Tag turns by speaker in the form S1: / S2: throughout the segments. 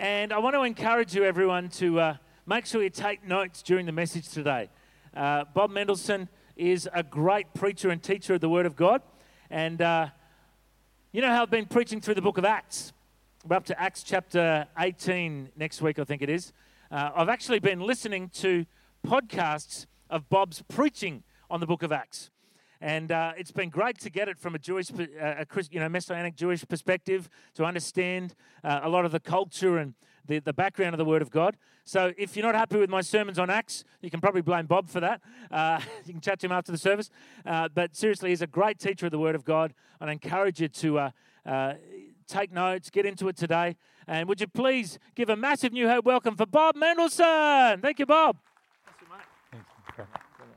S1: And I want to encourage you, everyone, to make sure you take notes during the message today. Bob Mendelson is a great preacher and teacher of the Word of God. And you know how I've been preaching through the book of Acts? We're up to Acts chapter 18 next week, I think it is. I've actually been listening to podcasts of Bob's preaching on the book of Acts. And it's been great to get it from a Jewish, Messianic Jewish perspective, to understand a lot of the culture and the background of the Word of God. So if you're not happy with my sermons on Acts, you can probably blame Bob for that. You can chat to him after the service. But seriously, he's a great teacher of the Word of God. And I encourage you to take notes, get into it today. And would you please give a massive New Hope welcome for Bob Mendelson. Thank you, Bob. Thank you, mate.
S2: Thanks.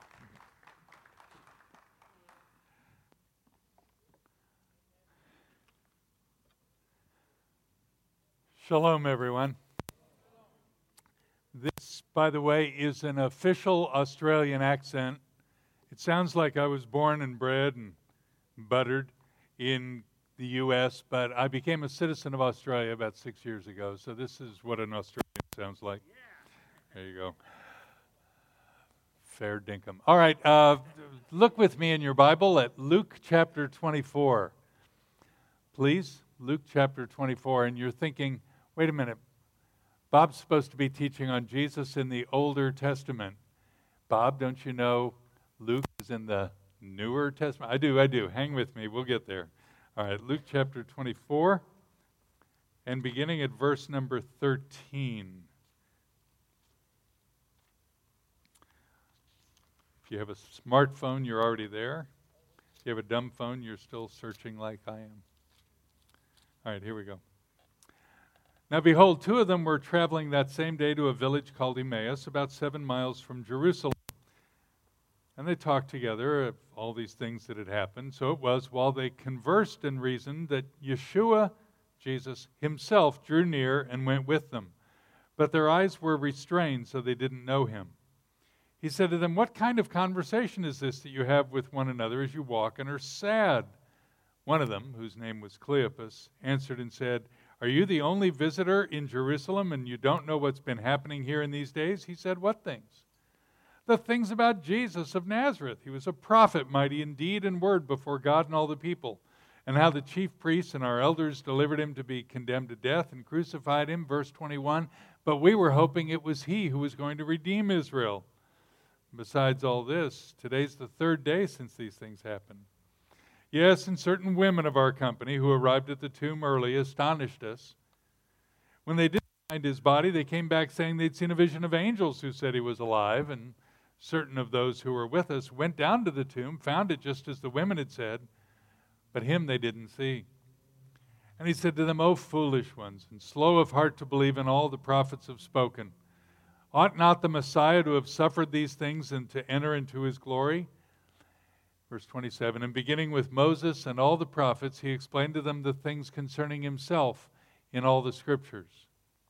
S2: Shalom, everyone. This, by the way, is an official Australian accent. It sounds like I was born and bred and buttered in the U.S., but I became a citizen of Australia about 6 years ago, so this is what an Australian sounds like. There you go. Fair dinkum. All right, look with me in your Bible at Luke chapter 24. Please, Luke chapter 24, and you're thinking, wait a minute, Bob's supposed to be teaching on Jesus in the Older Testament. Bob, don't you know Luke is in the Newer Testament? I do. Hang with me. We'll get there. All right, Luke chapter 24, and beginning at verse number 13. If you have a smartphone, you're already there. If you have a dumb phone, you're still searching like I am. All right, here we go. Now behold, two of them were traveling that same day to a village called Emmaus, about 7 miles from Jerusalem. And they talked together of all these things that had happened. So it was, while they conversed and reasoned, that Yeshua, Jesus, himself drew near and went with them. But their eyes were restrained, so they didn't know him. He said to them, "What kind of conversation is this that you have with one another as you walk and are sad?" One of them, whose name was Cleopas, answered and said, "Are you the only visitor in Jerusalem and you don't know what's been happening here in these days?" He said, "What things?" "The things about Jesus of Nazareth. He was a prophet, mighty in deed and word before God and all the people. And how the chief priests and our elders delivered him to be condemned to death and crucified him." Verse 21, "But we were hoping it was he who was going to redeem Israel. Besides all this, today's the third day since these things happened. Yes, and certain women of our company who arrived at the tomb early astonished us. When they didn't find his body, they came back saying they'd seen a vision of angels who said he was alive, and certain of those who were with us went down to the tomb, found it just as the women had said, but him they didn't see. And he said to them, 'O foolish ones, and slow of heart to believe in all the prophets have spoken. Ought not the Messiah to have suffered these things and to enter into his glory?' Verse 27, and beginning with Moses and all the prophets, he explained to them the things concerning himself in all the scriptures."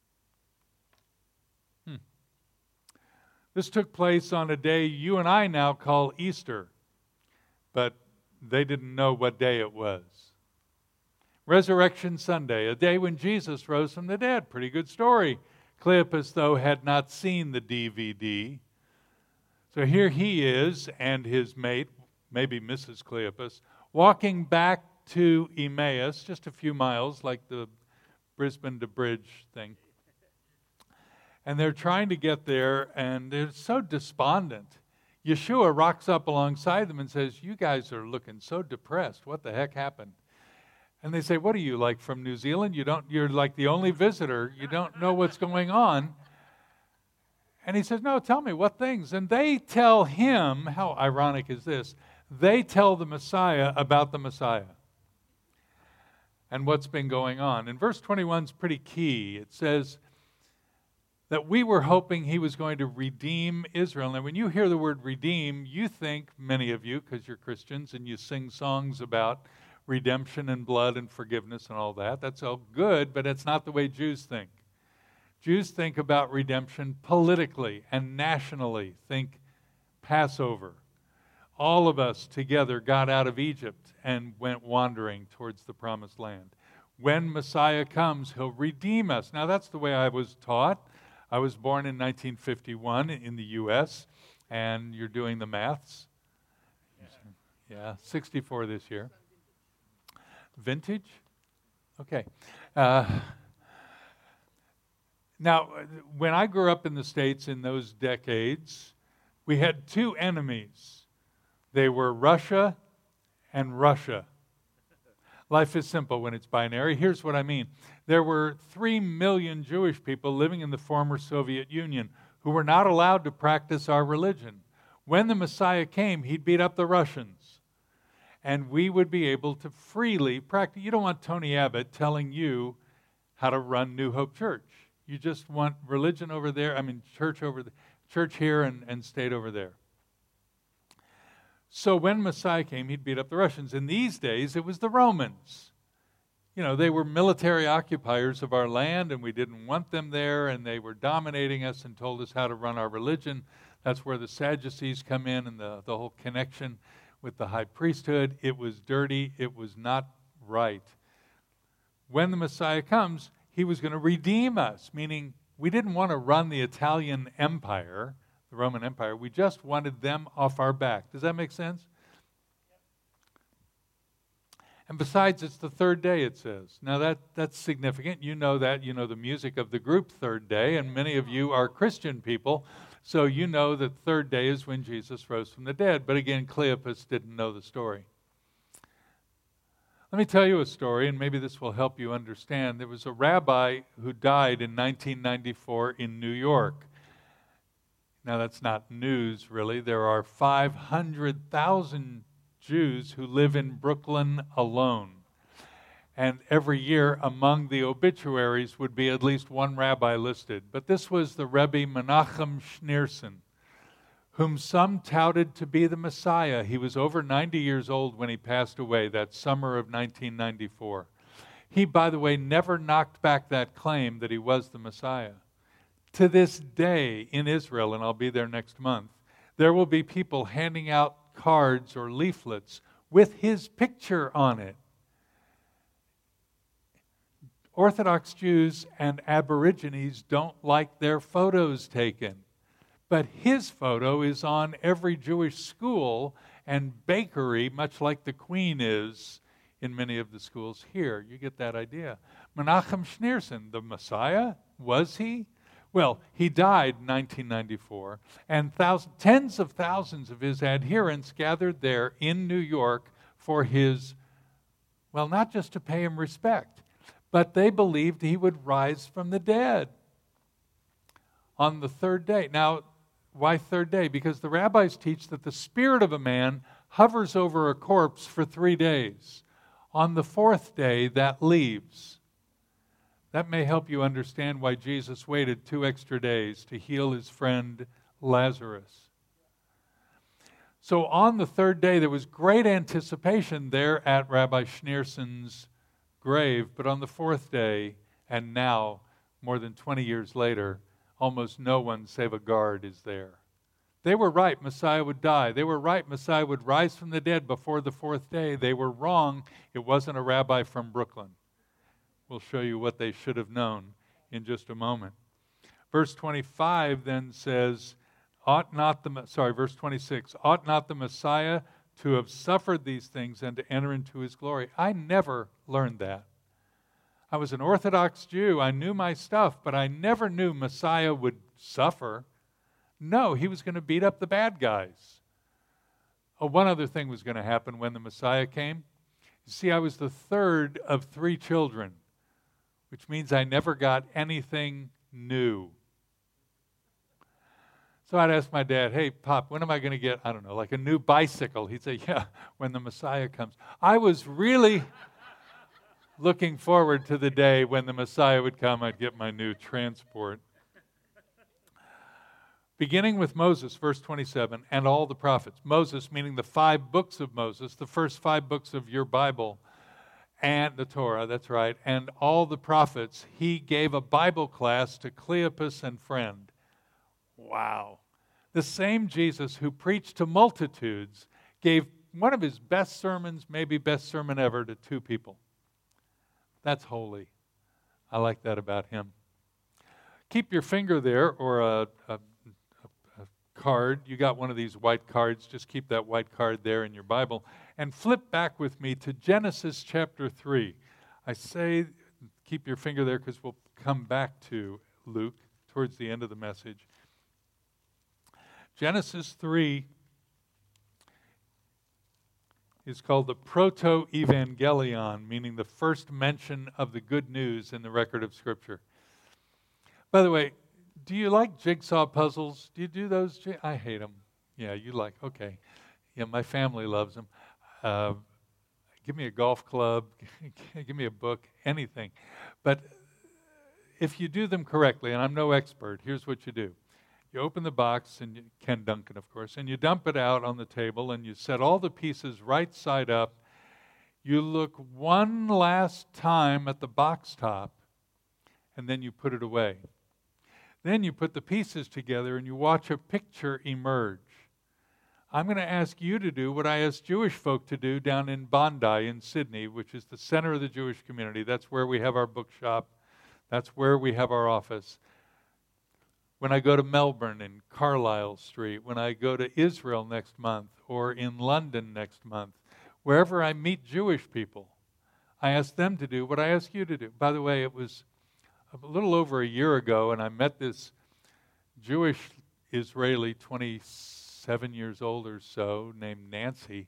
S2: This took place on a day you and I now call Easter, but they didn't know what day it was. Resurrection Sunday, a day when Jesus rose from the dead. Pretty good story. Cleopas, though, had not seen the DVD. So here he is and his mate, maybe Mrs. Cleopas, walking back to Emmaus, just a few miles, like the Brisbane to Bridge thing. And they're trying to get there, and they're so despondent. Yeshua rocks up alongside them and says, "You guys are looking so depressed. What the heck happened?" And they say, "What are you, like from New Zealand? You're like the only visitor. You don't know what's going on." And he says, "No, tell me, what things?" And they tell him, how ironic is this? They tell the Messiah about the Messiah and what's been going on. And verse 21 is pretty key. It says that we were hoping he was going to redeem Israel. Now, when you hear the word redeem, you think, many of you, because you're Christians and you sing songs about redemption and blood and forgiveness and all that. That's all good, but it's not the way Jews think. Jews think about redemption politically and nationally. Think Passover. All of us together got out of Egypt and went wandering towards the promised land. when Messiah comes, he'll redeem us. Now, that's the way I was taught. I was born in 1951 in the U.S., and you're doing the maths. Yeah, 64 this year. Vintage? Okay. Now, when I grew up in the States in those decades, we had two enemies. They were Russia and Russia. Life is simple when it's binary. Here's what I mean. There were 3 million Jewish people living in the former Soviet Union who were not allowed to practice our religion. When the Messiah came, he'd beat up the Russians. And we would be able to freely practice. You don't want Tony Abbott telling you how to run New Hope Church. You just want religion over there, church here and state over there. So when Messiah came, he'd beat up the Russians. In these days, it was the Romans. You know, they were military occupiers of our land, and we didn't want them there, and they were dominating us and told us how to run our religion. That's where the Sadducees come in and the whole connection with the high priesthood. It was dirty. It was not right. When the Messiah comes, he was going to redeem us, meaning we didn't want to run the Italian Empire, the Roman Empire. We just wanted them off our back. Does that make sense? And besides, it's the third day, it says. Now, that's significant. You know that. You know the music of the group Third Day, and many of you are Christian people, so you know that third day is when Jesus rose from the dead. But again, Cleopas didn't know the story. Let me tell you a story, and maybe this will help you understand. There was a rabbi who died in 1994 in New York. Now, that's not news, really. There are 500,000 Jews who live in Brooklyn alone. And every year, among the obituaries would be at least one rabbi listed. But this was the Rebbe Menachem Schneerson, whom some touted to be the Messiah. He was over 90 years old when he passed away that summer of 1994. He, by the way, never knocked back that claim that he was the Messiah. To this day in Israel, and I'll be there next month, there will be people handing out cards or leaflets with his picture on it. Orthodox Jews and Aborigines don't like their photos taken. But his photo is on every Jewish school and bakery, much like the Queen is in many of the schools here. You get that idea. Menachem Schneerson, the Messiah, was he? Well, he died in 1994, and tens of thousands of his adherents gathered there in New York for his, well, not just to pay him respect, but they believed he would rise from the dead on the third day. Now, why third day? Because the rabbis teach that the spirit of a man hovers over a corpse for 3 days. On the fourth day, that leaves. That may help you understand why Jesus waited 2 extra days to heal his friend Lazarus. So on the third day, there was great anticipation there at Rabbi Schneerson's grave. But on the fourth day, and now, more than 20 years later, almost no one save a guard is there. They were right, Messiah would die. They were right, Messiah would rise from the dead before the fourth day. They were wrong, it wasn't a rabbi from Brooklyn. We'll show you what they should have known in just a moment. Verse 25 then says, verse 26, ought not the Messiah to have suffered these things and to enter into his glory? I never learned that. I was an Orthodox Jew. I knew my stuff, but I never knew Messiah would suffer. No, he was going to beat up the bad guys. Oh, one other thing was going to happen when the Messiah came. You see, I was the third of 3 children, which means I never got anything new. So I'd ask my dad, hey, Pop, when am I going to get, I don't know, like a new bicycle? He'd say, yeah, when the Messiah comes. I was really looking forward to the day when the Messiah would come, I'd get my new transport. Beginning with Moses, verse 27, and all the prophets. Moses, meaning the 5 books of Moses, the first 5 books of your Bible, and the Torah, that's right, and all the prophets. He gave a Bible class to Cleopas and friend. Wow. The same Jesus who preached to multitudes gave one of his best sermons, maybe best sermon ever, to 2 people. That's holy. I like that about him. Keep your finger there, or a card. You got one of these white cards. Just keep that white card there in your Bible. And flip back with me to Genesis chapter 3. I say keep your finger there because we'll come back to Luke towards the end of the message. Genesis 3 is called the Proto-Evangelion, meaning the first mention of the good news in the record of Scripture. By the way, do you like jigsaw puzzles? Do you do those? I hate them. Yeah, you like, okay. Yeah, my family loves them. Give me a golf club, give me a book, anything. But if you do them correctly, and I'm no expert, here's what you do. You open the box, and Ken Duncan, of course, and you dump it out on the table, and you set all the pieces right side up. You look one last time at the box top, and then you put it away. Then you put the pieces together, and you watch a picture emerge. I'm going to ask you to do what I asked Jewish folk to do down in Bondi in Sydney, which is the center of the Jewish community. That's where we have our bookshop. That's where we have our office. When I go to Melbourne in Carlisle Street, when I go to Israel next month, or in London next month, wherever I meet Jewish people, I ask them to do what I ask you to do. By the way, it was a little over a year ago, and I met this Jewish Israeli, 27 years old or so, named Nancy,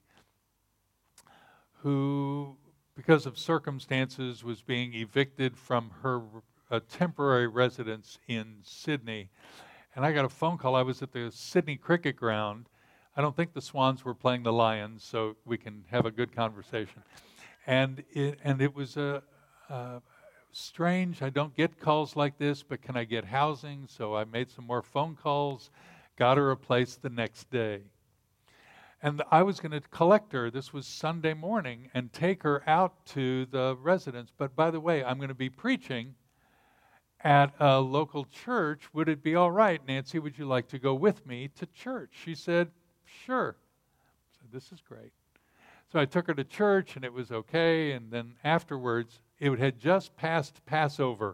S2: who, because of circumstances, was being evicted from her temporary residence in Sydney. And I got a phone call. I was at the Sydney Cricket Ground. I don't think the Swans were playing the Lions, so we can have a good conversation. And it was strange. I don't get calls like this, but can I get housing? So I made some more phone calls, got her a place the next day. And I was going to collect her, this was Sunday morning, and take her out to the residence. But by the way, I'm going to be preaching at a local church. Would it be all right, Nancy, would you like to go with me to church? She said, sure. I said, this is great. So I took her to church, and it was okay. And then afterwards, it had just passed Passover.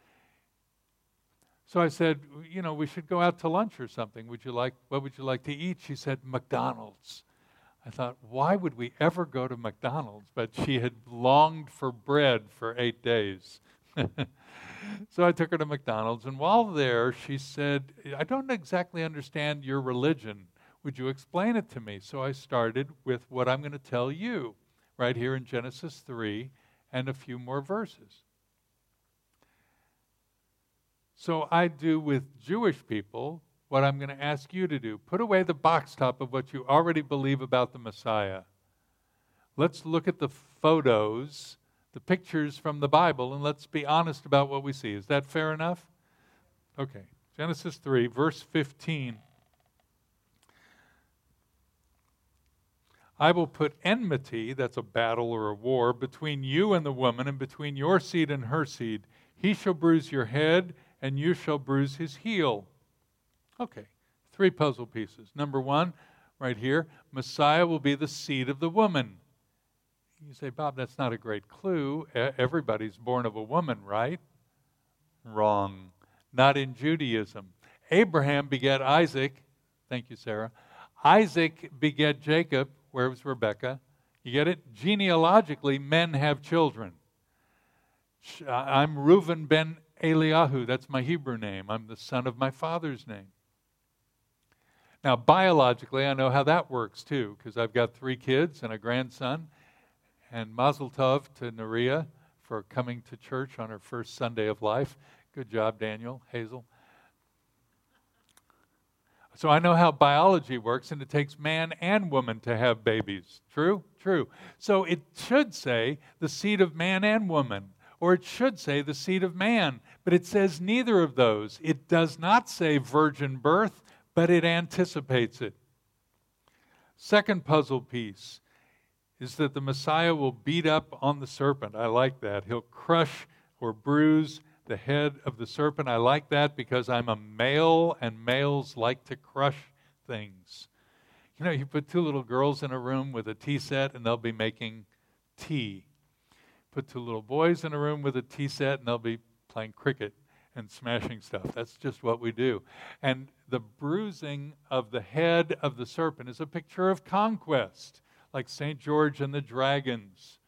S2: So I said, we should go out to lunch or something. What would you like to eat? She said, McDonald's. I thought, why would we ever go to McDonald's? But she had longed for bread for 8 days. So I took her to McDonald's, and while there, she said, I don't exactly understand your religion. Would you explain it to me? So I started with what I'm going to tell you right here in Genesis 3 and a few more verses. So I do with Jewish people what I'm going to ask you to do. Put away the box top of what you already believe about the Messiah. Let's look at the photos, the pictures from the Bible, and let's be honest about what we see. Is that fair enough? Okay. Genesis 3, verse 15. I will put enmity, that's a battle or a war, between you and the woman, and between your seed and her seed. He shall bruise your head, and you shall bruise his heel. Okay, 3 puzzle pieces. Number 1, right here, Messiah will be the seed of the woman. You say, Bob, that's not a great clue. Everybody's born of a woman, right? Wrong. Not in Judaism. Abraham begat Isaac. Thank you, Sarah. Isaac begat Jacob. Where was Rebekah? You get it? Genealogically, men have children. I'm Reuven ben Eliyahu. That's my Hebrew name. I'm the son of my father's name. Now, biologically, I know how that works, too, because I've got 3 kids and a grandson. And Mazel Tov to Naria for coming to church on her first Sunday of life. Good job, Daniel, Hazel. So I know how biology works, and it takes man and woman to have babies. True? True. So it should say the seed of man and woman, or it should say the seed of man, but it says neither of those. It does not say virgin birth, but it anticipates it. Second puzzle piece is that the Messiah will beat up on the serpent. I like that. He'll crush or bruise the head of the serpent. I like that because I'm a male, and males like to crush things. You put 2 little girls in a room with a tea set, and they'll be making tea. Put two little boys in a room with a tea set, and they'll be playing cricket and smashing stuff. That's just what we do. And the bruising of the head of the serpent is a picture of conquest, like St. George and the Dragons.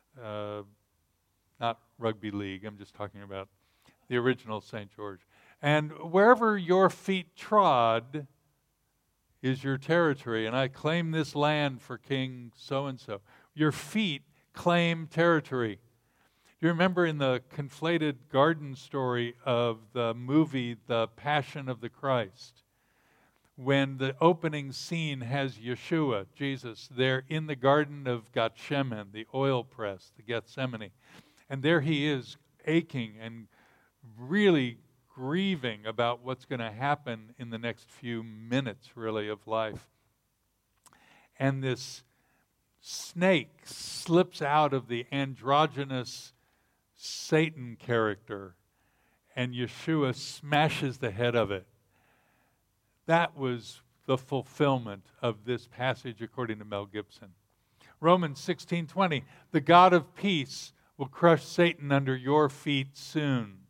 S2: Not rugby league, I'm just talking about the original St. George. And wherever your feet trod is your territory, and I claim this land for King so-and-so. Your feet claim territory. You remember in the conflated garden story of the movie The Passion of the Christ, when the opening scene has Yeshua, Jesus, there in the Garden of Gethsemane, the oil press, the Gethsemane, and there he is aching and really grieving about what's going to happen in the next few minutes, really, of life. And this snake slips out of the androgynous Satan character, and Yeshua smashes the head of it. That was the fulfillment of this passage according to Mel Gibson. Romans 16:20, the God of peace will crush Satan under your feet soon.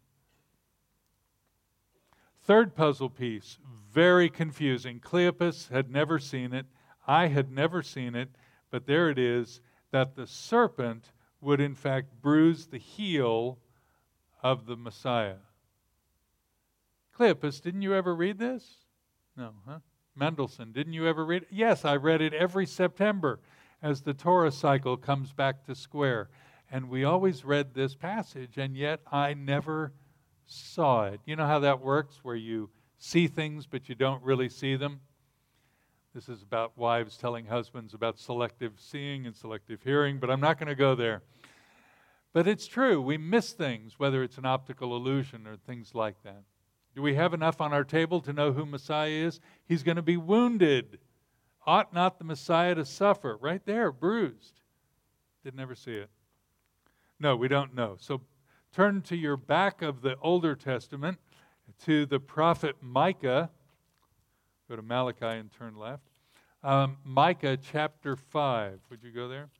S2: Third puzzle piece, very confusing. Cleopas had never seen it. I had never seen it, but there it is, that the serpent would in fact bruise the heel of the Messiah. Cleopas, didn't you ever read this? No, huh? Mendelssohn, didn't you ever read it? Yes, I read it every September as the Torah cycle comes back to square. And we always read this passage, and yet I never saw it. You know how that works, where you see things but you don't really see them? This is about wives telling husbands about selective seeing and selective hearing, but I'm not going to go there. But it's true, we miss things, whether it's an optical illusion or things like that. Do we have enough on our table to know who Messiah is? He's going to be wounded. Ought not the Messiah to suffer? Right there, bruised. Didn't ever see it. No, we don't know. So turn to your back of the Older Testament to the prophet Micah. Go to Malachi and turn left. Micah chapter 5. Would you go there?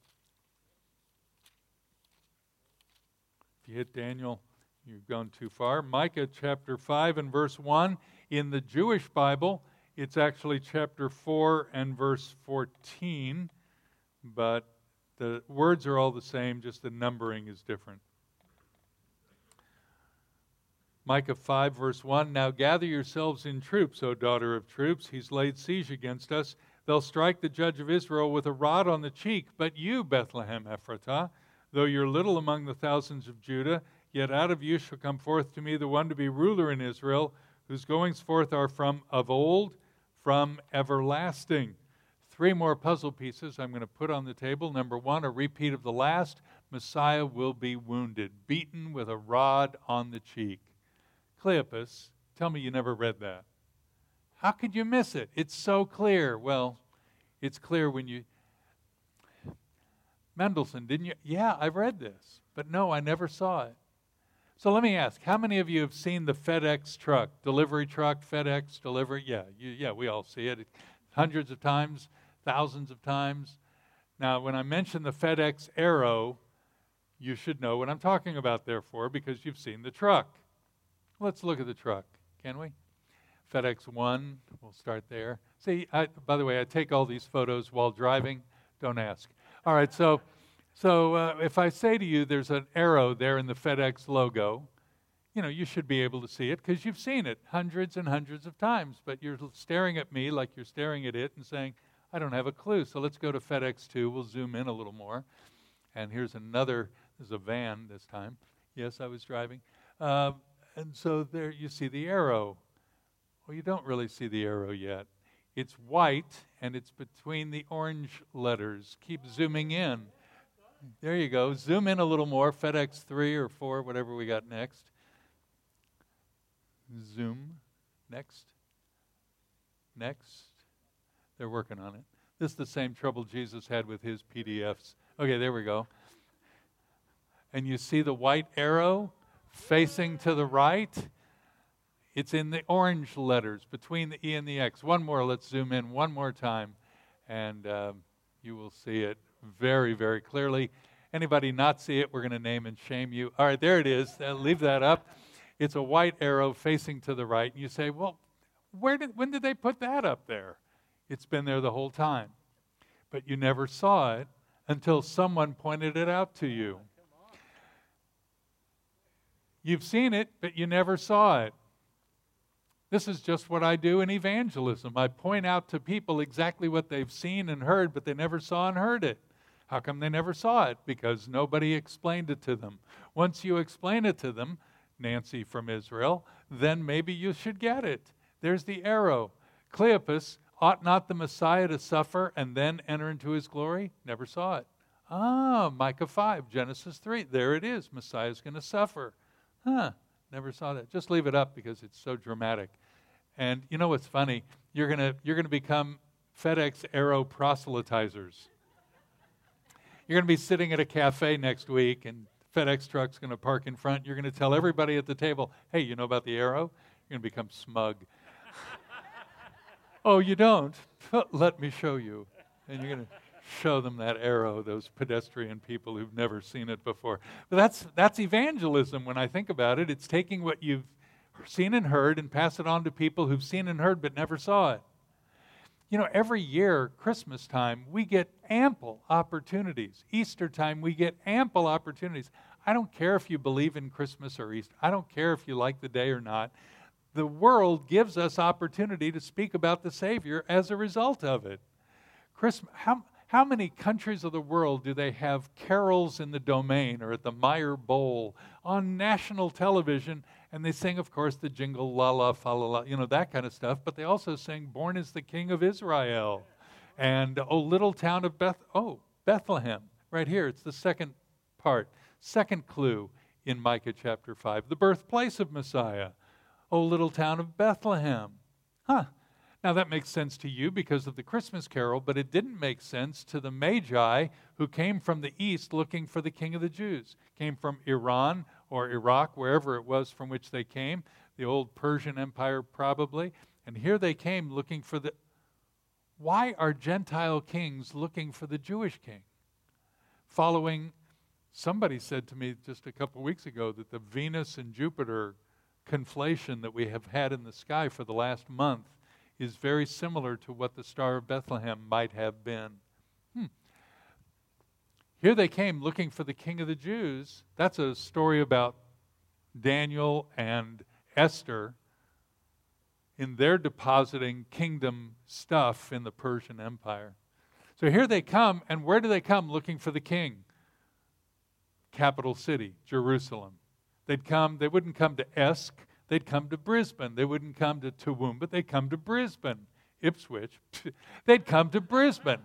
S2: If you hit Daniel, you've gone too far. Micah chapter 5 and verse 1. In the Jewish Bible, it's actually chapter 4 and verse 14. But the words are all the same, just the numbering is different. Micah 5, verse 1, now gather yourselves in troops, O daughter of troops. He's laid siege against us. They'll strike the judge of Israel with a rod on the cheek. But you, Bethlehem Ephratah, though you're little among the thousands of Judah, yet out of you shall come forth to me the one to be ruler in Israel, whose goings forth are from of old, from everlasting. 3 more puzzle pieces I'm going to put on the table. Number 1, a repeat of the last. Messiah will be wounded, beaten with a rod on the cheek. Cleopas, tell me you never read that. How could you miss it? It's so clear. Well, it's clear when you... Mendelssohn, didn't you? Yeah, I've read this. But no, I never saw it. So let me ask, how many of you have seen the FedEx truck, delivery truck, FedEx, delivery? Yeah, we all see it hundreds of times, thousands of times. Now, when I mention the FedEx Arrow, you should know what I'm talking about, therefore, because you've seen the truck. Let's look at the truck, can we? FedEx 1, we'll start there. See, by the way, I take all these photos while driving. Don't ask. All right, so if I say to you there's an arrow there in the FedEx logo, you should be able to see it because you've seen it hundreds and hundreds of times, but you're staring at me like you're staring at it and saying, I don't have a clue. So let's go to FedEx 2. We'll zoom in a little more. And here's another, there's a van this time. Yes, I was driving. And so there you see the arrow. Well, you don't really see the arrow yet. It's white, and it's between the orange letters. Keep zooming in. There you go. Zoom in a little more. FedEx 3 or 4, whatever we got next. Zoom. Next. Next. They're working on it. This is the same trouble Jesus had with his PDFs. Okay, there we go. And you see the white arrow facing to the right? It's in the orange letters between the E and the X. One more. Let's zoom in one more time. And you will see it very, very clearly. Anybody not see it, we're going to name and shame you. All right, there it is. Leave that up. It's a white arrow facing to the right. And you say, well, when did they put that up there? It's been there the whole time. But you never saw it until someone pointed it out to you. You've seen it, but you never saw it. This is just what I do in evangelism. I point out to people exactly what they've seen and heard, but they never saw and heard it. How come they never saw it? Because nobody explained it to them. Once you explain it to them, Nancy from Israel, then maybe you should get it. There's the arrow. Cleopas, ought not the Messiah to suffer and then enter into his glory? Never saw it. Micah 5, Genesis 3. There it is. Messiah's going to suffer. Never saw that. Just leave it up because it's so dramatic. And you know what's funny? You're gonna become FedEx Arrow proselytizers. You're going to be sitting at a cafe next week, and FedEx truck's going to park in front. You're going to tell everybody at the table, hey, you know about the arrow? You're going to become smug. Oh, you don't? Let me show you. And you're going to show them that arrow, those pedestrian people who've never seen it before. But that's evangelism when I think about it. It's taking what you've seen and heard and pass it on to people who've seen and heard but never saw it. You know, every year, Christmas time, we get ample opportunities. Easter time, we get ample opportunities. I don't care if you believe in Christmas or Easter. I don't care if you like the day or not. The world gives us opportunity to speak about the Savior as a result of it. Christmas, how many countries of the world do they have carols in the Domain or at the Meyer Bowl on national television? And they sing, of course, the jingle, la la, fa la la, you know, that kind of stuff. But they also sing, Born is the King of Israel. And, oh, little town of Bethlehem. Right here, it's the second part. Second clue in Micah chapter 5. The birthplace of Messiah. Oh, little town of Bethlehem. Now that makes sense to you because of the Christmas carol, but it didn't make sense to the Magi who came from the east looking for the King of the Jews. Came from Iran or Iraq, wherever it was from which they came, the old Persian Empire probably. And here they came looking for why are Gentile kings looking for the Jewish king? Somebody said to me just a couple weeks ago that the Venus and Jupiter conflation that we have had in the sky for the last month is very similar to what the Star of Bethlehem might have been. Here they came looking for the King of the Jews. That's a story about Daniel and Esther in their depositing kingdom stuff in the Persian Empire. So here they come, and where do they come? Looking for the king. Capital city, Jerusalem. They wouldn't come to Esk, they'd come to Brisbane. They wouldn't come to Toowoomba, they'd come to Brisbane. Ipswich, they'd come to Brisbane.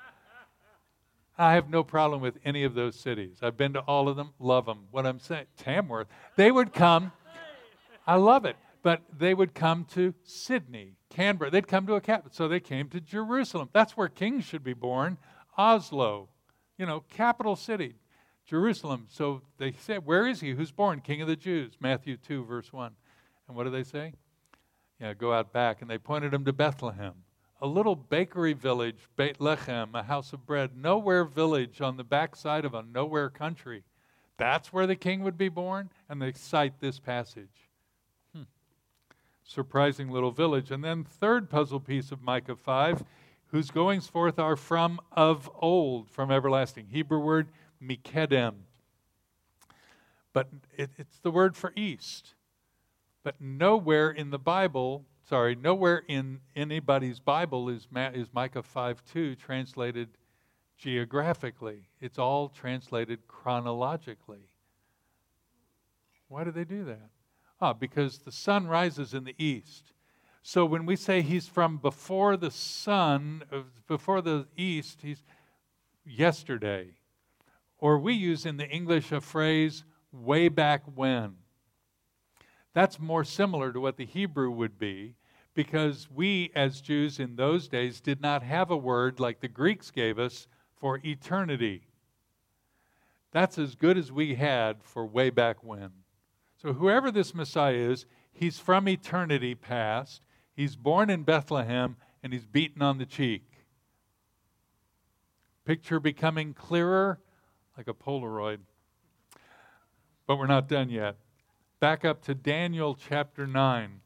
S2: I have no problem with any of those cities. I've been to all of them, love them. What I'm saying, Tamworth, they would come, I love it, but they would come to Sydney, Canberra. They'd come to a capital, so they came to Jerusalem. That's where kings should be born. Oslo, capital city, Jerusalem. So they said, where is he who's born? King of the Jews, Matthew 2, verse 1. And what do they say? Go out back, and they pointed him to Bethlehem. A little bakery village, Beit Lechem, a house of bread, nowhere village on the backside of a nowhere country. That's where the king would be born? And they cite this passage. Surprising little village. And then third puzzle piece of Micah 5, whose goings forth are from of old, from everlasting. Hebrew word, mikedem. But it's the word for east. But nowhere in the Bible, nowhere in anybody's Bible is Micah 5:2 translated geographically. It's all translated chronologically. Why do they do that? Because the sun rises in the east. So when we say he's from before the sun, before the east, he's yesterday. Or we use in the English a phrase, way back when. That's more similar to what the Hebrew would be, because we as Jews in those days did not have a word like the Greeks gave us for eternity. That's as good as we had for way back when. So whoever this Messiah is, he's from eternity past. He's born in Bethlehem, and he's beaten on the cheek. Picture becoming clearer? like a Polaroid. But we're not done yet. Back up to Daniel chapter 9.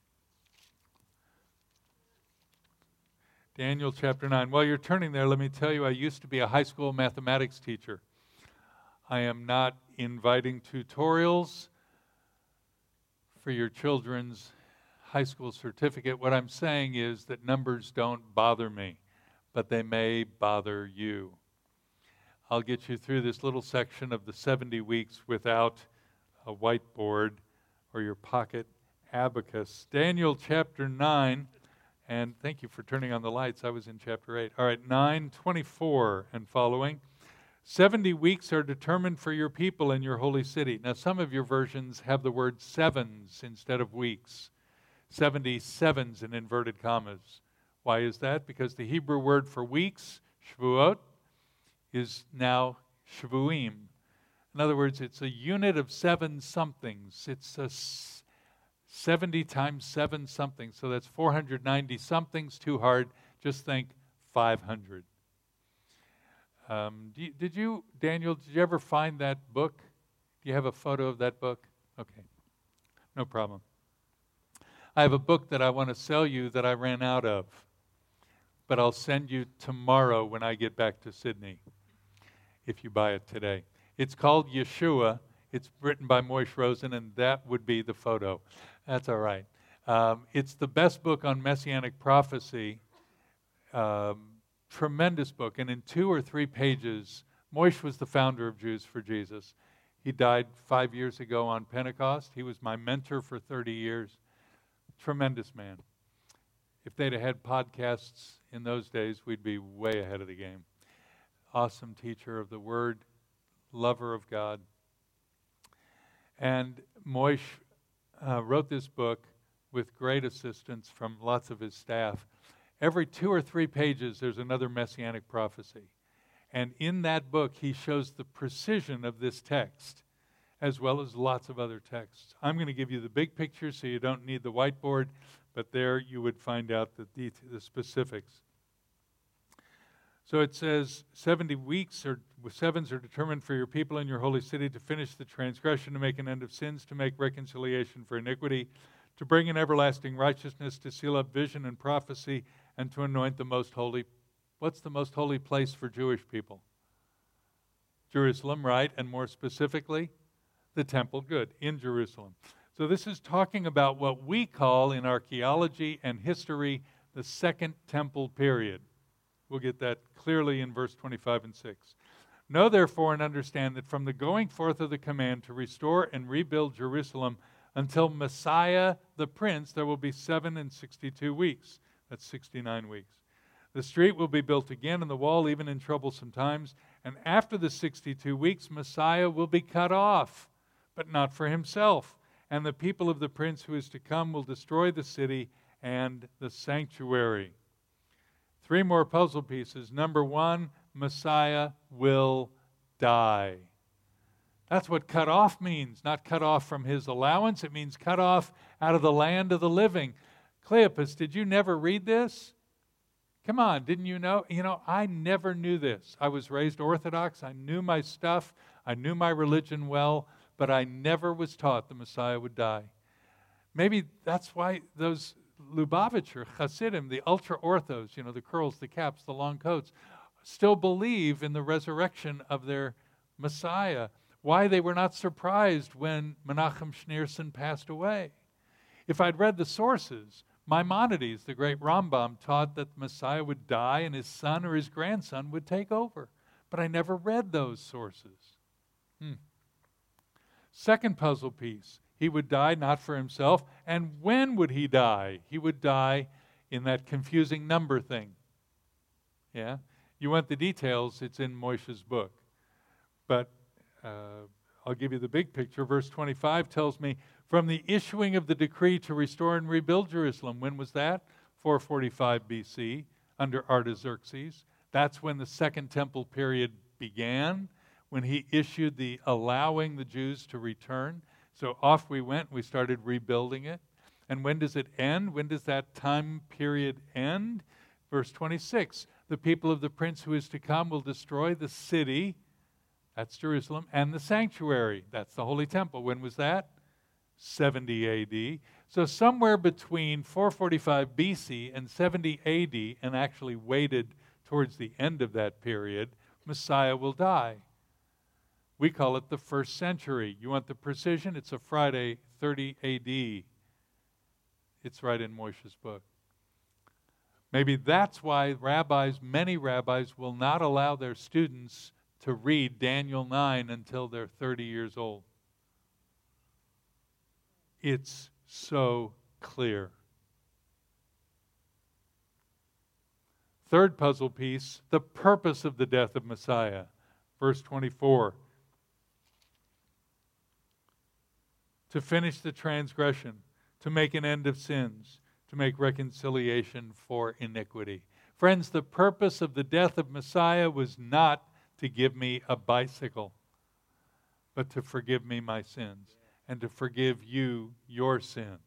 S2: Daniel chapter 9. While you're turning there, let me tell you, I used to be a high school mathematics teacher. I am not inviting tutorials for your children's high school certificate. What I'm saying is that numbers don't bother me, but they may bother you. I'll get you through this little section of the 70 weeks without a whiteboard or your pocket abacus. Daniel chapter 9. And thank you for turning on the lights. I was in chapter 8. All right, 9:24 and following. 70 weeks are determined for your people in your holy city. Now, some of your versions have the word sevens instead of weeks. 77s in inverted commas. Why is that? Because the Hebrew word for weeks, Shavuot, is now Shavuim. In other words, it's a unit of 7 somethings. It's a 70 times 7 something. So that's 490 somethings. Too hard. Just think 500. Daniel, did you ever find that book? Do you have a photo of that book? Okay. No problem. I have a book that I want to sell you that I ran out of. But I'll send you tomorrow when I get back to Sydney, if you buy it today. It's called Yeshua. It's written by Moishe Rosen, and that would be the photo. That's all right. It's the best book on Messianic prophecy. Tremendous book. And in 2 or 3 pages, Moishe was the founder of Jews for Jesus. He died 5 years ago on Pentecost. He was my mentor for 30 years. Tremendous man. If they'd have had podcasts in those days, we'd be way ahead of the game. Awesome teacher of the Word, lover of God. And Moishe wrote this book with great assistance from lots of his staff. Every 2 or 3 pages, there's another messianic prophecy. And in that book, he shows the precision of this text, as well as lots of other texts. I'm going to give you the big picture so you don't need the whiteboard, but there you would find out the specifics. So it says, 70 weeks or 7s are determined for your people in your holy city to finish the transgression, to make an end of sins, to make reconciliation for iniquity, to bring in everlasting righteousness, to seal up vision and prophecy, and to anoint the most holy. What's the most holy place for Jewish people? Jerusalem, right? And more specifically, the temple, good, in Jerusalem. So this is talking about what we call in archaeology and history the Second Temple period. We'll get that clearly in verse 25 and 6. Know therefore and understand that from the going forth of the command to restore and rebuild Jerusalem until Messiah the Prince, there will be 7 and 62 weeks. That's 69 weeks. The street will be built again and the wall even in troublesome times. And after the 62 weeks, Messiah will be cut off, but not for himself. And the people of the Prince who is to come will destroy the city and the sanctuary. 3 more puzzle pieces. Number 1, Messiah will die. That's what cut off means. Not cut off from his allowance. It means cut off out of the land of the living. Cleopas, did you never read this? Come on, didn't you know? You know, I never knew this. I was raised Orthodox. I knew my stuff. I knew my religion well, but I never was taught the Messiah would die. Maybe that's why those Lubavitcher, Hasidim, the ultra-orthos, you know, the curls, the caps, the long coats, still believe in the resurrection of their Messiah. Why they were not surprised when Menachem Schneerson passed away. If I'd read the sources, Maimonides, the great Rambam, taught that the Messiah would die and his son or his grandson would take over. But I never read those sources. Second puzzle piece. He would die not for himself. And when would he die? He would die in that confusing number thing. Yeah? You want the details, it's in Moishe's book. But I'll give you the big picture. Verse 25 tells me, from the issuing of the decree to restore and rebuild Jerusalem. When was that? 445 BC, under Artaxerxes. That's when the Second Temple period began, when he issued the allowing the Jews to return. So off we went, we started rebuilding it. And when does it end? When does that time period end? Verse 26, the people of the Prince who is to come will destroy the city, That's Jerusalem. And the sanctuary. That's the Holy Temple. When was that? 70 A.D. So somewhere between 445 B.C. and 70 A.D., and actually weighted towards the end of that period, Messiah will die. We call it the first century. You want the precision? It's a Friday, 30 A.D. It's right in Moshe's book. Maybe that's why many rabbis, will not allow their students to read Daniel 9 until they're 30 years old. It's so clear. Third puzzle piece, the purpose of the death of Messiah. Verse 24. To finish the transgression, to make an end of sins, to make reconciliation for iniquity. Friends, the purpose of the death of Messiah was not to give me a bicycle, but to forgive me my sins and to forgive you your sins.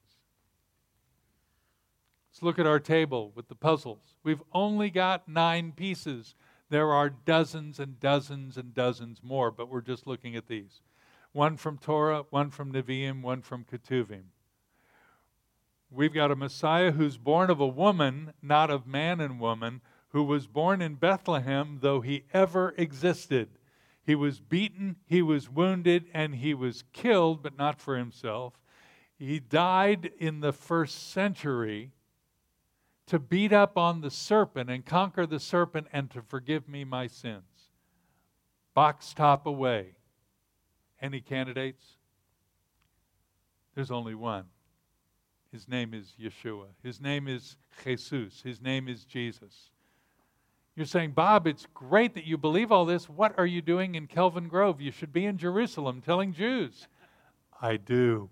S2: Let's look at our table with the puzzles. We've only got 9 pieces. There are dozens and dozens and dozens more, but we're just looking at these. 1 from Torah, 1 from Nevi'im, 1 from Ketuvim. We've got a Messiah who's born of a woman, not of man and woman, who was born in Bethlehem, though he ever existed. He was beaten, he was wounded, and he was killed, but not for himself. He died in the first century to beat up on the serpent and conquer the serpent and to forgive me my sins. Box top away. Any candidates? There's only one. His name is Yeshua. His name is Jesus. His name is Jesus. You're saying, Bob, it's great that you believe all this. What are you doing in Kelvin Grove? You should be in Jerusalem telling Jews. I do.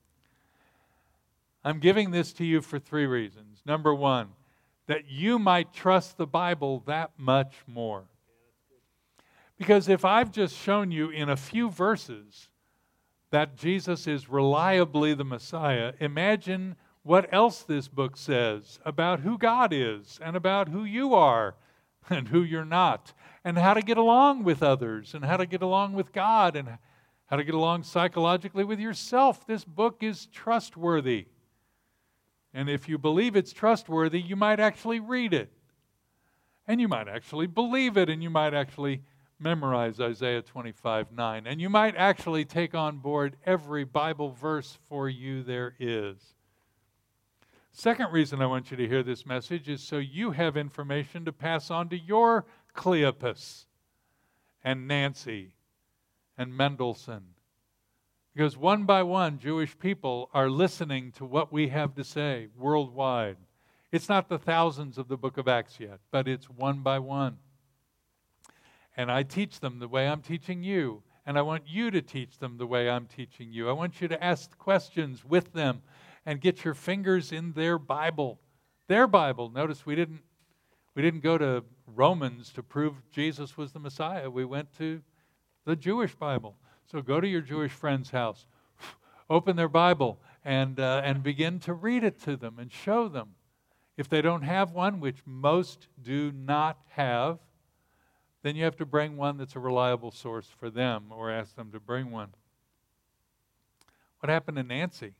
S2: I'm giving this to you for 3 reasons. Number 1, that you might trust the Bible that much more. Because if I've just shown you in a few verses that Jesus is reliably the Messiah, imagine what else this book says about who God is and about who you are and who you're not, and how to get along with others, and how to get along with God, and how to get along psychologically with yourself. This book is trustworthy. And if you believe it's trustworthy, you might actually read it. And you might actually believe it, and you might actually memorize Isaiah 25:9. And you might actually take on board every Bible verse for you there is. Second reason I want you to hear this message is so you have information to pass on to your Cleopas and Nancy and Mendelssohn. Because one by one, Jewish people are listening to what we have to say worldwide. It's not the thousands of the book of Acts yet, but it's one by one. And I teach them the way I'm teaching you. And I want you to teach them the way I'm teaching you. I want you to ask questions with them and get your fingers in their Bible. Their Bible. Notice we didn't go to Romans to prove Jesus was the Messiah. We went to the Jewish Bible. So go to your Jewish friend's house, open their Bible, and begin to read it to them and show them. If they don't have one, which most do not have, then you have to bring one that's a reliable source for them, or ask them to bring one. What happened to Nancy?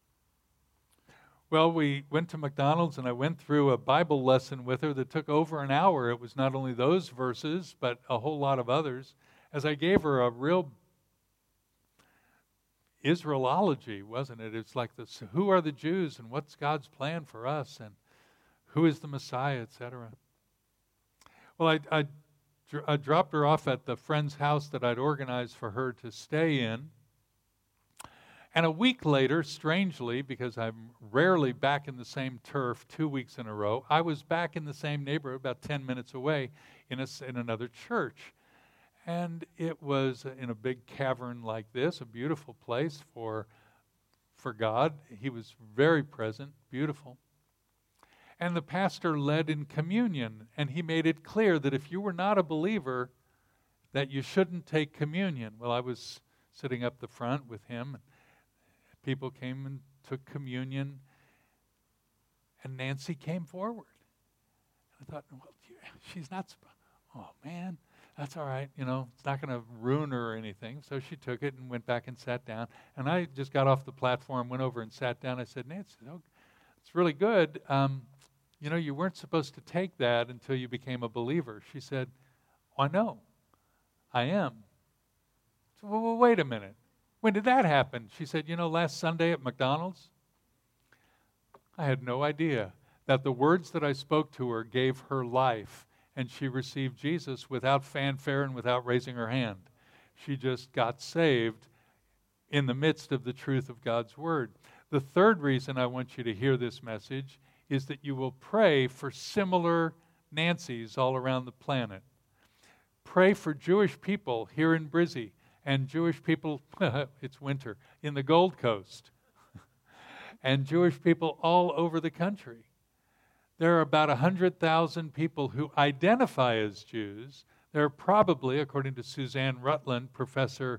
S2: Well, we went to McDonald's and I went through a Bible lesson with her that took over an hour. It was not only those verses, but a whole lot of others, as I gave her a real Israelology, wasn't it? It's like this: who are the Jews and what's God's plan for us and who is the Messiah, etc. Well, I dropped her off at the friend's house that I'd organized for her to stay in. And a week later, strangely, because I'm rarely back in the same turf 2 weeks in a row, I was back in the same neighborhood about 10 minutes away in another church. And it was in a big cavern like this, a beautiful place for God. He was very present, beautiful. And the pastor led in communion, and he made it clear that if you were not a believer, that you shouldn't take communion. Well, I was sitting up the front with him. People came and took communion, and Nancy came forward. I thought, well, she's not. Oh man, That's all right, it's not going to ruin her or anything. So she took it and went back and sat down. And I just got off the platform, went over and sat down. I said, Nancy, it's really good. You weren't supposed to take that until you became a believer. She said, I know. I am. So, well, wait a minute. When did that happen? She said, last Sunday at McDonald's. I had no idea that the words that I spoke to her gave her life, and she received Jesus without fanfare and without raising her hand. She just got saved in the midst of the truth of God's Word. The third reason I want you to hear this message is that you will pray for similar Nancys all around the planet. Pray for Jewish people here in Brizzy and Jewish people, it's winter, in the Gold Coast, and Jewish people all over the country. There are about 100,000 people who identify as Jews. There are probably, according to Suzanne Rutland, professor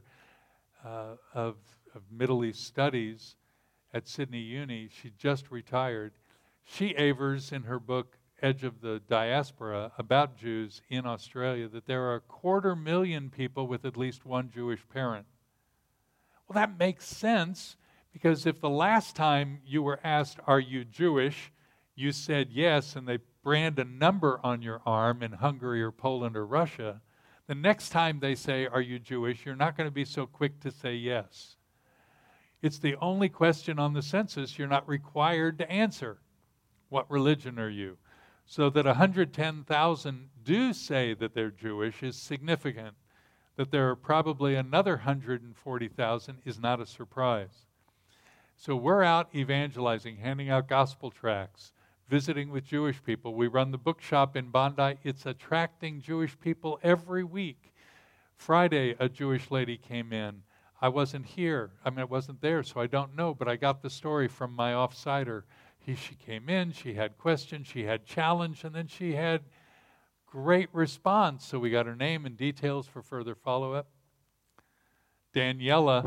S2: of Middle East Studies at Sydney Uni, she just retired. She avers in her book, Edge of the Diaspora, about Jews in Australia, that there are 250,000 people with at least one Jewish parent. Well, that makes sense, because if the last time you were asked, are you Jewish, you said yes, and they brand a number on your arm in Hungary or Poland or Russia, the next time they say, are you Jewish, you're not going to be so quick to say yes. It's the only question on the census you're not required to answer. What religion are you? So that 110,000 do say that they're Jewish is significant. That there are probably another 140,000 is not a surprise. So we're out evangelizing, handing out gospel tracts, visiting with Jewish people. We run the bookshop in Bondi. It's attracting Jewish people every week. Friday, a Jewish lady came in. I wasn't here. I wasn't there, so I don't know, but I got the story from my off-sider. She came in, she had questions, she had challenge, and then she had great response. So we got her name and details for further follow-up. Daniela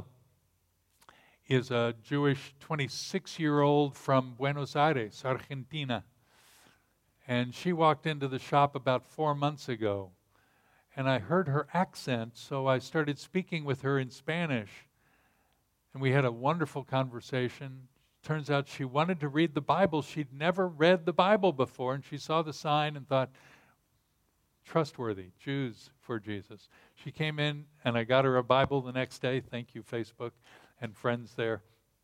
S2: is a Jewish 26-year-old from Buenos Aires, Argentina. And she walked into the shop about 4 months ago. And I heard her accent, so I started speaking with her in Spanish. And we had a wonderful conversation. Turns out she wanted to read the Bible. She'd never read the Bible before, and she saw the sign and thought, trustworthy, Jews for Jesus. She came in, and I got her a Bible the next day. Thank you, Facebook and friends there.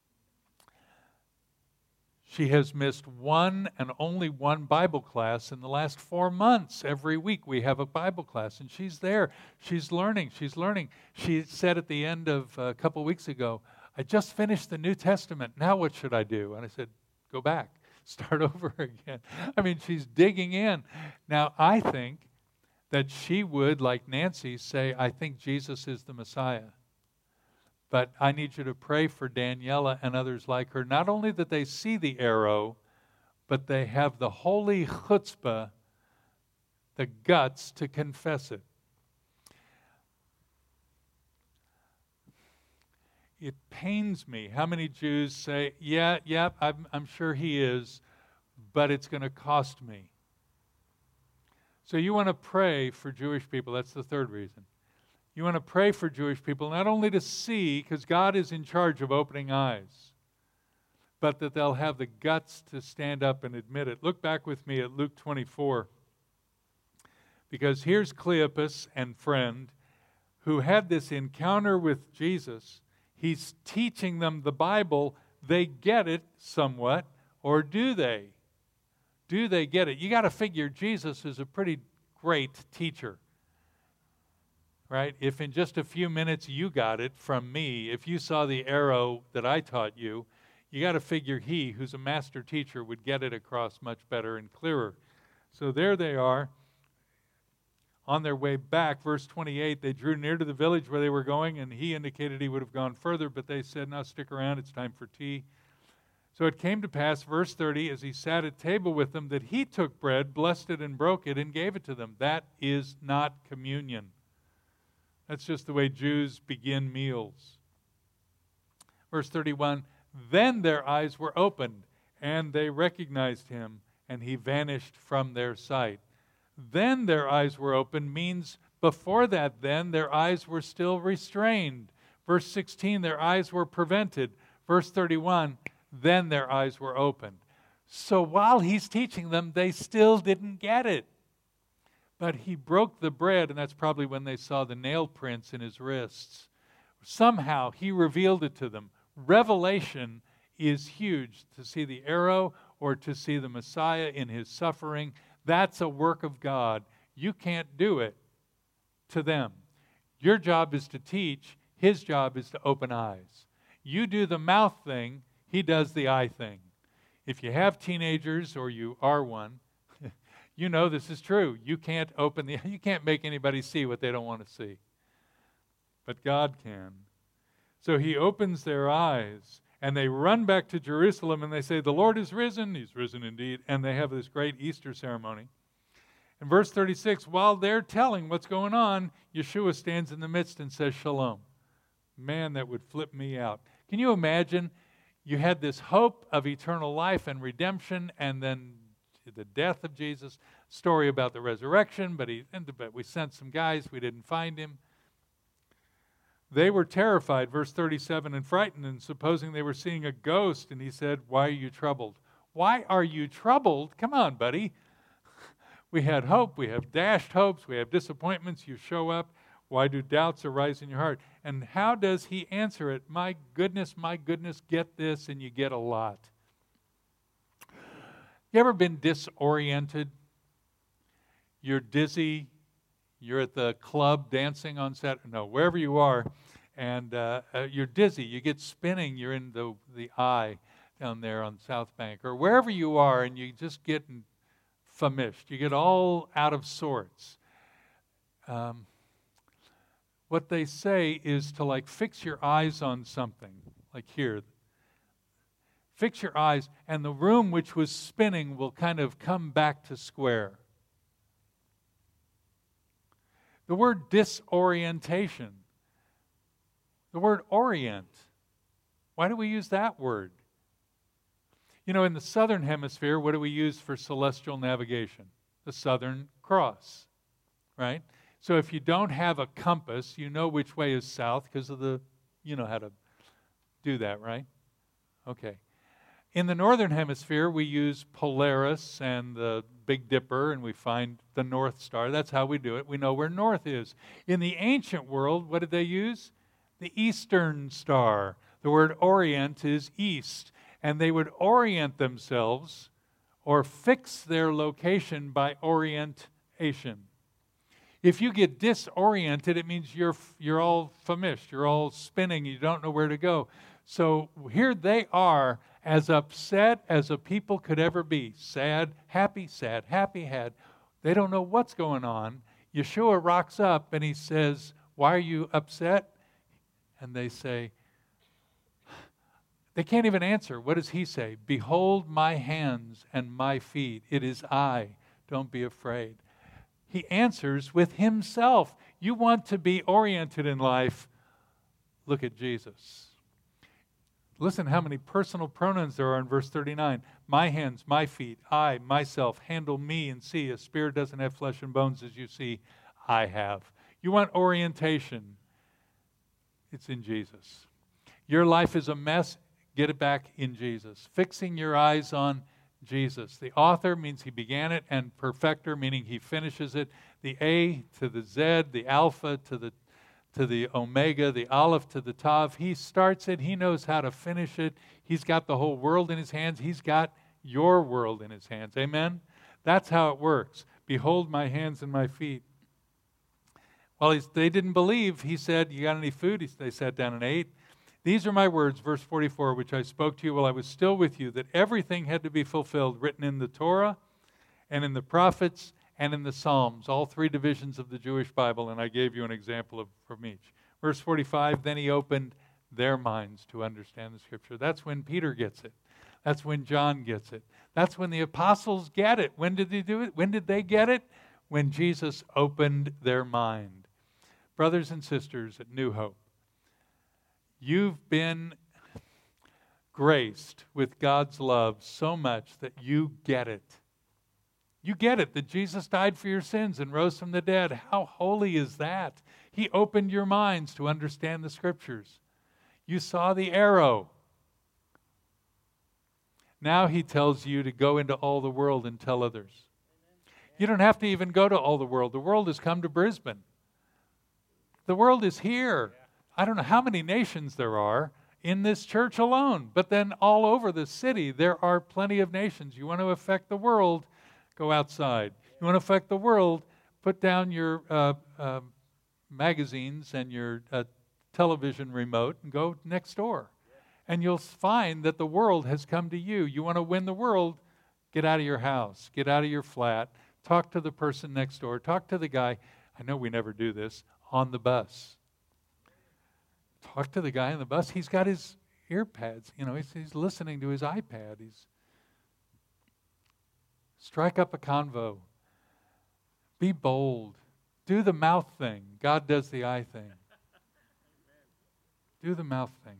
S2: She has missed one and only one Bible class in the last 4 months. Every week we have a Bible class, and she's there. She's learning. She said at the end of a couple weeks ago, I just finished the New Testament. Now what should I do? And I said, go back. Start over again. She's digging in. Now, I think that she would, like Nancy, say, I think Jesus is the Messiah. But I need you to pray for Daniela and others like her, not only that they see the arrow, but they have the holy chutzpah, the guts to confess it. It pains me how many Jews say, yeah, I'm sure he is, but it's going to cost me. So you want to pray for Jewish people. That's the third reason. You want to pray for Jewish people, not only to see, because God is in charge of opening eyes, but that they'll have the guts to stand up and admit it. Look back with me at Luke 24, because here's Cleopas and friend who had this encounter with Jesus. He's teaching them the Bible. They get it somewhat, or do they? Do they get it? You got to figure Jesus is a pretty great teacher. Right? If in just a few minutes you got it from me, if you saw the arrow that I taught you, you got to figure he, who's a master teacher, would get it across much better and clearer. So there they are. On their way back, verse 28, they drew near to the village where they were going, and he indicated he would have gone further, but they said, no, stick around, it's time for tea. So it came to pass, verse 30, as he sat at table with them, that he took bread, blessed it, and broke it, and gave it to them. That is not communion. That's just the way Jews begin meals. Verse 31, then their eyes were opened, and they recognized him, and he vanished from their sight. Then their eyes were opened means Before that, then, their eyes were still restrained. Verse 16, their eyes were prevented. Verse 31, then their eyes were opened. So while he's teaching them, they still didn't get it. But he broke the bread, and that's probably when they saw the nail prints in his wrists. Somehow he revealed it to them. Revelation is huge. To see the arrow or to see the Messiah in his suffering, that's a work of God. You can't do it to them. Your job is to teach. His job is to open eyes. You do the mouth thing. He does the eye thing. If you have teenagers or you are one, you know this is true. You can't make anybody see what they don't want to see. But God can. So he opens their eyes, and they run back to Jerusalem, and they say, the Lord is risen. He's risen indeed. And they have this great Easter ceremony. In verse 36, while they're telling what's going on, Yeshua stands in the midst and says, Shalom. Man, that would flip me out. Can you imagine? You had this hope of eternal life and redemption, and then the death of Jesus, story about the resurrection, but we sent some guys, we didn't find him. They were terrified, verse 37, and frightened, and supposing they were seeing a ghost, and he said, why are you troubled? Why are you troubled? Come on, buddy. We had hope, we have dashed hopes, we have disappointments, you show up. Why do doubts arise in your heart? And how does he answer it? My goodness, get this, and you get a lot. You ever been disoriented? You're dizzy, you're at the club dancing on Saturday, wherever you are, and you're dizzy, you get spinning, you're in the eye down there on South Bank, or wherever you are, and you just get famished, you get all out of sorts. What they say is to fix your eyes on something, like here. Fix your eyes, and the room which was spinning will kind of come back to square. The word disorientation, the word orient, why do we use that word? In the southern hemisphere, what do we use for celestial navigation? The Southern Cross, right? So if you don't have a compass, you know which way is south because of you know how to do that, right? Okay. In the northern hemisphere, we use Polaris and the Big Dipper, and we find the North Star. That's how we do it. We know where north is. In the ancient world, what did they use? The Eastern Star. The word orient is east. And they would orient themselves or fix their location by orientation. If you get disoriented, it means you're all famished, you're all spinning, you don't know where to go. So here they are, as upset as a people could ever be. Sad, happy, had. They don't know what's going on. Yeshua rocks up and he says, why are you upset? And they say, they can't even answer. What does he say? Behold my hands and my feet. It is I. Don't be afraid. He answers with himself. You want to be oriented in life? Look at Jesus. Listen how many personal pronouns there are in verse 39. My hands, my feet, I, myself, handle me and see. A spirit doesn't have flesh and bones as you see, I have. You want orientation? It's in Jesus. Your life is a mess. Get it back in Jesus. Fixing your eyes on Jesus. The author means he began it, and perfecter, meaning he finishes it. The A to the Z, the Alpha to the Omega, the Aleph to the Tav. He starts it. He knows how to finish it. He's got the whole world in his hands. He's got your world in his hands. Amen? That's how it works. Behold my hands and my feet. Well, they didn't believe. He said, you got any food? They sat down and ate. These are my words, verse 44, which I spoke to you while I was still with you, that everything had to be fulfilled, written in the Torah and in the prophets and in the Psalms, all three divisions of the Jewish Bible, and I gave you an example from each. Verse 45, then he opened their minds to understand the Scripture. That's when Peter gets it. That's when John gets it. That's when the apostles get it. When did they do it? When did they get it? When Jesus opened their mind. Brothers and sisters at New Hope, you've been graced with God's love so much that you get it. You get it, that Jesus died for your sins and rose from the dead. How holy is that? He opened your minds to understand the Scriptures. You saw the arrow. Now he tells you to go into all the world and tell others. You don't have to even go to all the world. The world has come to Brisbane. The world is here. I don't know how many nations there are in this church alone, but then all over the city there are plenty of nations. You want to affect the world, go outside. You want to affect the world, put down your magazines and your television remote and go next door. And you'll find that the world has come to you. You want to win the world, get out of your house, get out of your flat, talk to the person next door, talk to the guy, I know we never do this, on the bus. Talk to the guy on the bus. He's got his ear pads. He's listening to his iPad. Strike up a convo. Be bold. Do the mouth thing. God does the eye thing. Do the mouth thing.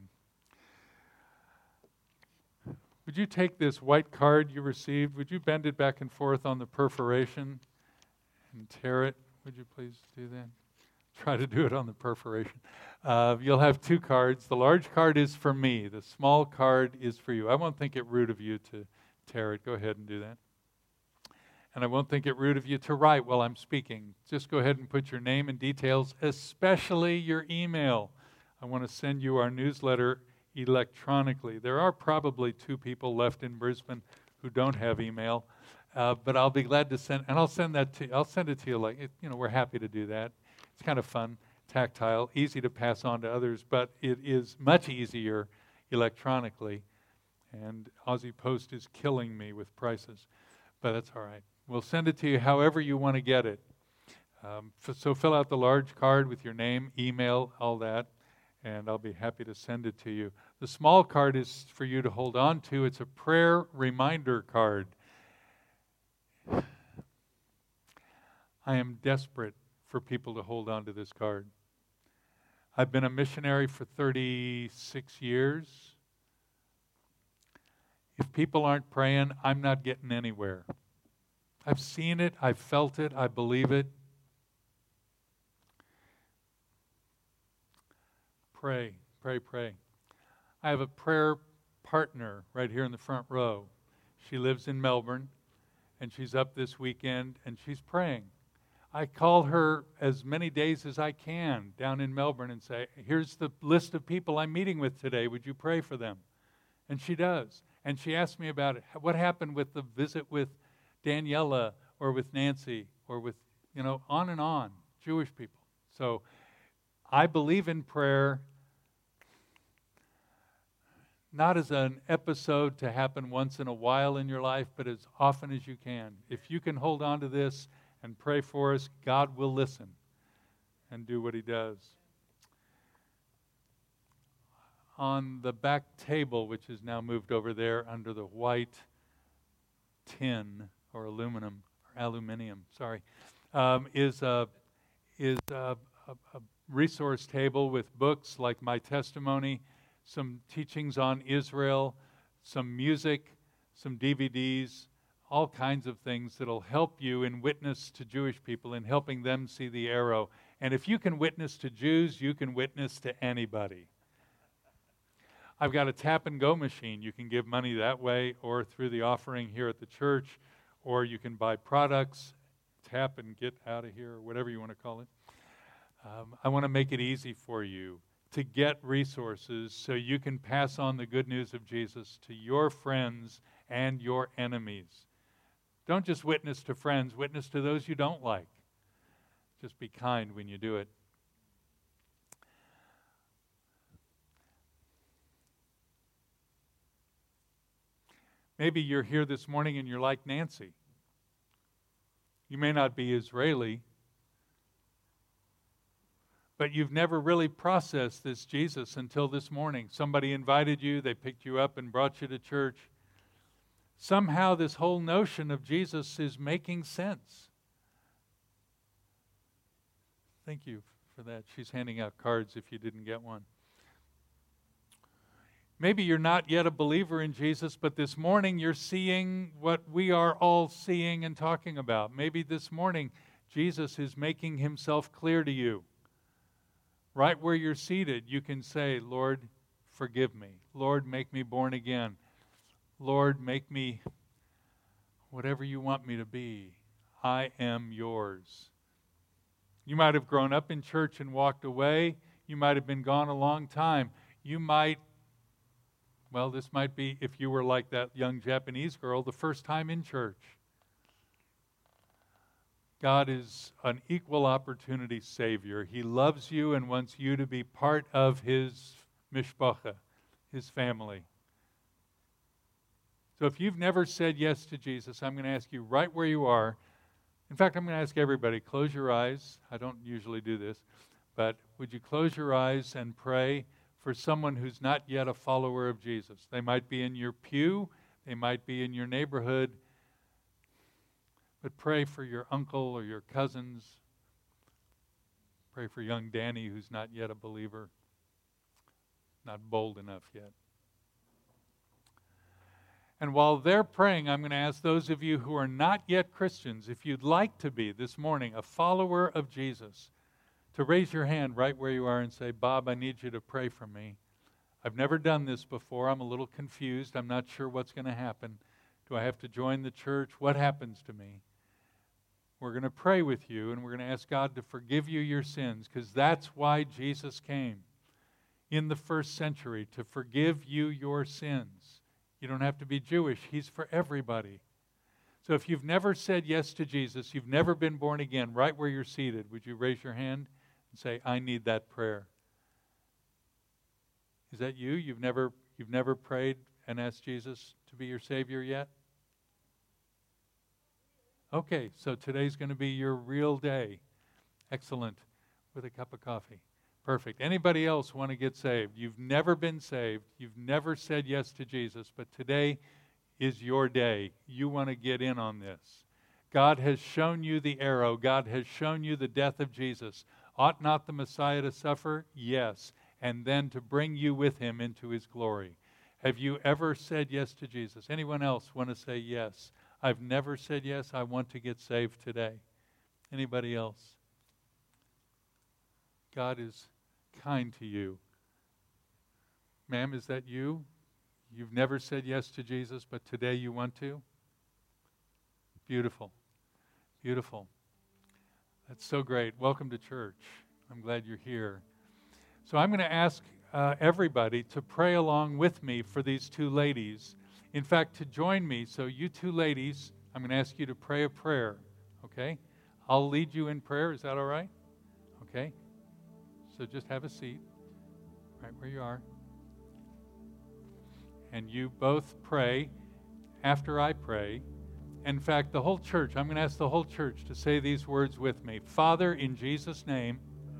S2: Would you take this white card you received? Would you bend it back and forth on the perforation and tear it? Would you please do that? Try to do it on the perforation. You'll have two cards. The large card is for me. The small card is for you. I won't think it rude of you to tear it. Go ahead and do that. And I won't think it rude of you to write while I'm speaking. Just go ahead and put your name and details, especially your email. I want to send you our newsletter electronically. There are probably 2 people left in Brisbane who don't have email, but I'll be glad to send, and I'll send it to you. We're happy to do that. It's kind of fun, tactile, easy to pass on to others, but it is much easier electronically. And Aussie Post is killing me with prices, but that's all right. We'll send it to you however you want to get it. So fill out the large card with your name, email, all that, and I'll be happy to send it to you. The small card is for you to hold on to. It's a prayer reminder card. I am desperate for people to hold on to this card. I've been a missionary for 36 years. If people aren't praying, I'm not getting anywhere. I've seen it, I've felt it, I believe it. Pray, pray, pray. I have a prayer partner right here in the front row. She lives in Melbourne, and she's up this weekend, and she's praying. I call her as many days as I can down in Melbourne and say, here's the list of people I'm meeting with today. Would you pray for them? And she does. And she asked me about it. What happened with the visit with Daniela or with Nancy or with, on and on, Jewish people. So I believe in prayer, not as an episode to happen once in a while in your life, but as often as you can. If you can hold on to this and pray for us, God will listen and do what He does. On the back table, which is now moved over there under the white tin or aluminium, is a resource table with books like my testimony, some teachings on Israel, some music, some DVDs, all kinds of things that'll help you in witness to Jewish people in helping them see the arrow. And if you can witness to Jews, you can witness to anybody. I've got a tap and go machine. You can give money that way or through the offering here at the church, or you can buy products, tap and get out of here, or whatever you want to call it. I want to make it easy for you to get resources so you can pass on the good news of Jesus to your friends and your enemies. Don't just witness to friends, witness to those you don't like. Just be kind when you do it. Maybe you're here this morning and you're like Nancy. You may not be Israeli, but you've never really processed this Jesus until this morning. Somebody invited you, they picked you up and brought you to church. Somehow this whole notion of Jesus is making sense. Thank you for that. She's handing out cards if you didn't get one. Maybe you're not yet a believer in Jesus, but this morning you're seeing what we are all seeing and talking about. Maybe this morning Jesus is making himself clear to you. Right where you're seated, you can say, Lord, forgive me. Lord, make me born again. Lord, make me whatever you want me to be. I am yours. You might have grown up in church and walked away. You might have been gone a long time. You might, well, this might be, if you were like that young Japanese girl, the first time in church. God is an equal opportunity Savior. He loves you and wants you to be part of His mishpacha, His family. So if you've never said yes to Jesus, I'm going to ask you right where you are. In fact, I'm going to ask everybody, close your eyes. I don't usually do this, but would you close your eyes and pray for someone who's not yet a follower of Jesus? They might be in your pew, they might be in your neighborhood, but pray for your uncle or your cousins. Pray for young Danny, who's not yet a believer, not bold enough yet. And while they're praying, I'm going to ask those of you who are not yet Christians, if you'd like to be this morning a follower of Jesus, to raise your hand right where you are and say, Bob, I need you to pray for me. I've never done this before. I'm a little confused. I'm not sure what's going to happen. Do I have to join the church? What happens to me? We're going to pray with you, and we're going to ask God to forgive you your sins, because that's why Jesus came in the first century, to forgive you your sins. You don't have to be Jewish. He's for everybody. So if you've never said yes to Jesus, you've never been born again, right where you're seated, would you raise your hand and say, I need that prayer? Is that you? You've never prayed and asked Jesus to be your Savior yet? Okay, so today's going to be your real day. Excellent. With a cup of coffee. Perfect. Anybody else want to get saved? You've never been saved. You've never said yes to Jesus, but today is your day. You want to get in on this. God has shown you the arrow. God has shown you the death of Jesus. Ought not the Messiah to suffer? Yes. And then to bring you with him into his glory. Have you ever said yes to Jesus? Anyone else want to say yes? I've never said yes. I want to get saved today. Anybody else? God is kind to you. Ma'am, is that you? You've never said yes to Jesus, but today you want to? Beautiful. Beautiful. That's so great. Welcome to church. I'm glad you're here. So I'm going to ask everybody to pray along with me for these two ladies. In fact, to join me. So you two ladies, I'm going to ask you to pray a prayer. Okay? I'll lead you in prayer. Is that all right? Okay? So just have a seat right where you are. And you both pray after I pray. In fact, the whole church, I'm going to ask the whole church to say these words with me. Father, in Jesus' name,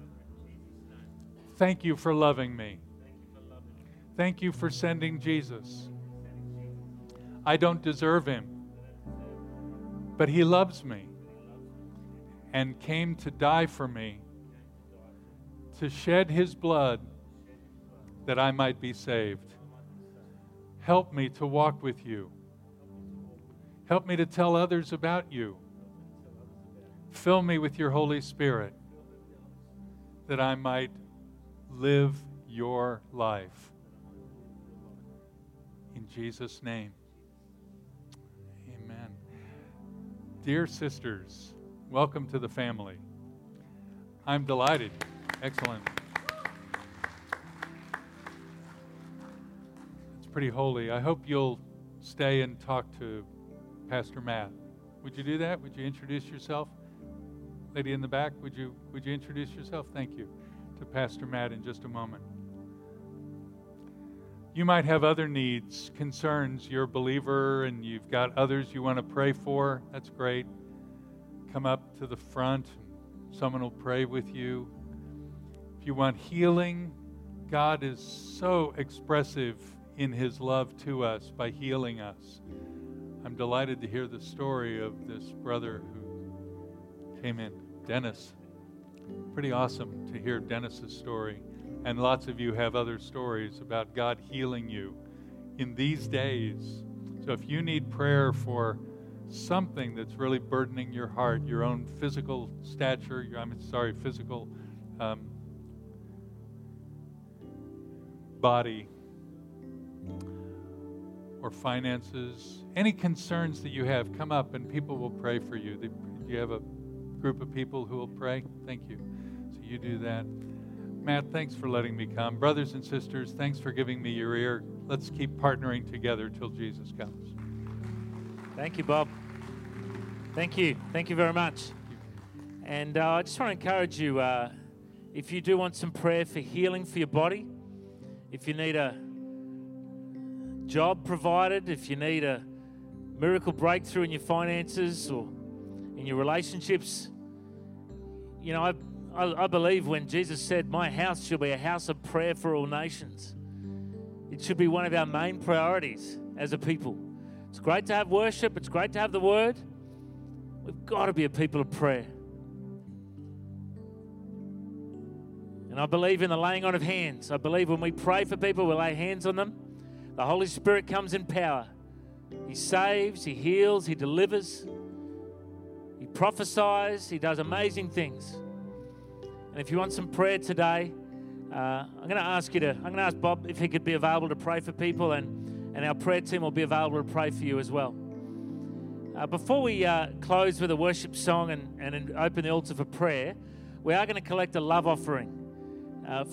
S2: thank you for loving me. Thank you for sending Jesus. I don't deserve him, but he loves me and came to die for me, to shed his blood that I might be saved. Help me to walk with you. Help me to tell others about you. Fill me with your Holy Spirit that I might live your life. In Jesus' name, amen. Dear sisters, welcome to the family. I'm delighted. Excellent. It's pretty holy. I hope you'll stay and talk to Pastor Matt. Would you do that? Would you introduce yourself? Lady in the back, would you introduce yourself? Thank you. To Pastor Matt in just a moment. You might have other needs, concerns. You're a believer and you've got others you want to pray for. That's great. Come up to the front. Someone will pray with you. If you want healing, God is so expressive in his love to us by healing us. I'm delighted to hear the story of this brother who came in, Dennis. Pretty awesome to hear Dennis's story. And lots of you have other stories about God healing you in these days. So if you need prayer for something that's really burdening your heart, your own physical stature, physical body, or finances, any concerns that you have, come up and people will pray for you. Do you have a group of people who will pray? Thank you. So you do that. Matt, thanks for letting me come. Brothers and sisters, thanks for giving me your ear. Let's keep partnering together till Jesus comes.
S1: Thank you, Bob. Thank you. Thank you very much. And I just want to encourage you, if you do want some prayer for healing for your body, if you need a job provided, if you need a miracle breakthrough in your finances or in your relationships, you know, I believe when Jesus said, "My house shall be a house of prayer for all nations," it should be one of our main priorities as a people. It's great to have worship. It's great to have the word. We've got to be a people of prayer. And I believe in the laying on of hands. I believe when we pray for people, we lay hands on them, the Holy Spirit comes in power. He saves, He heals, He delivers, He prophesies, He does amazing things. And if you want some prayer today, I'm going to ask Bob if he could be available to pray for people, and our prayer team will be available to pray for you as well. Before we close with a worship song and open the altar for prayer, we are going to collect a love offering